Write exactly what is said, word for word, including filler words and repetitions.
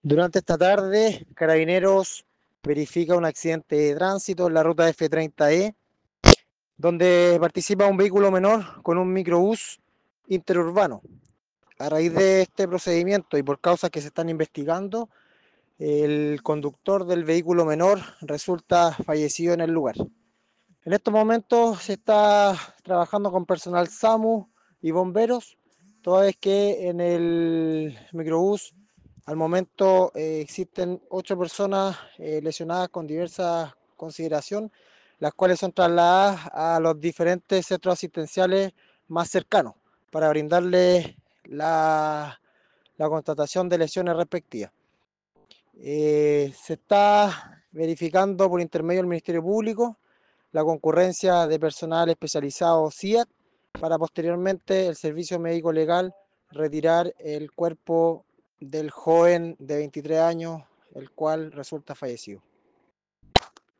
Durante esta tarde, Carabineros verifica un accidente de tránsito en la ruta F treinta E, donde participa un vehículo menor con un microbús interurbano. A raíz de este procedimiento y por causas que se están investigando, el conductor del vehículo menor resulta fallecido en el lugar. En estos momentos se está trabajando con personal SAMU y bomberos, toda vez que en el microbús al momento eh, existen ocho personas eh, lesionadas con diversa consideración, las cuales son trasladadas a los diferentes centros asistenciales más cercanos para brindarles la, la constatación de lesiones respectivas. Eh, se está verificando por intermedio del Ministerio Público la concurrencia de personal especializado C I A T para posteriormente el Servicio Médico Legal retirar el cuerpo del joven de veintitrés años, el cual resulta fallecido.